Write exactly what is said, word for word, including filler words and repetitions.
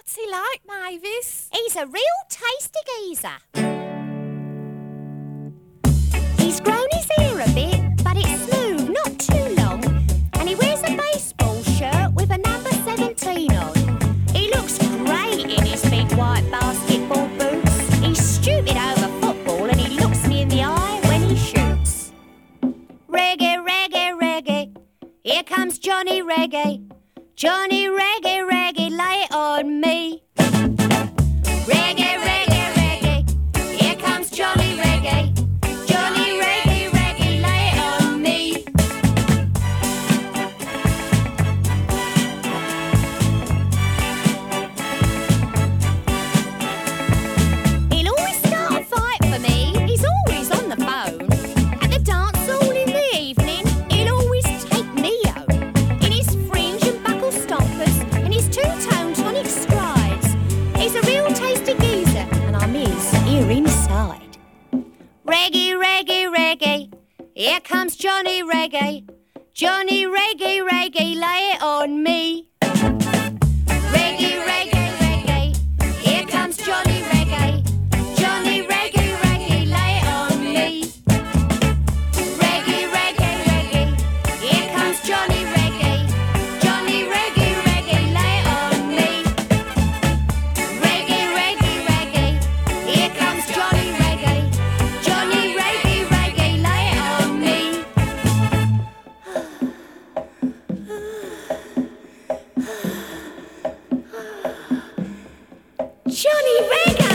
What's he like, Mavis? He's a real tasty geezer. He's grown his hair a bit, but it's smooth, not too long. And he wears a baseball shirt with a number seventeen on. He looks great in his big white basketball boots. He's stupid over football and he looks me in the eye when he shoots. Reggae, reggae, reggae, here comes Johnny Reggae. Johnny Reggae, reggae, lay it on me. Reggae, reggae, reggae, here comes Johnny Reggae. Johnny Reggae, reggae, lay it on me. He'll always start a fight for me. He's always on the phone. At the dance hall in the evening, he'll always take me home. In his fringe and buckle stompers and his two-tone tonic strides. He's a real tasty geezer, and I'm his here inside. Reggae, reggae, reggae, here comes Johnny Reggae. Johnny Reggae, reggae, lay it on me. Reggae, reggae, reggae, here comes Johnny Reggae. Johnny Reggae, reggae, lay it on me. Reggae, reggae, reggae, here comes Johnny Reggae. Johnny Reggae, reggae, lay it on me. Reggae, reggae, reggae, here comes Johnny Reggae. Johnny Reggae, reggae, lay it on me. Johnny Reggae!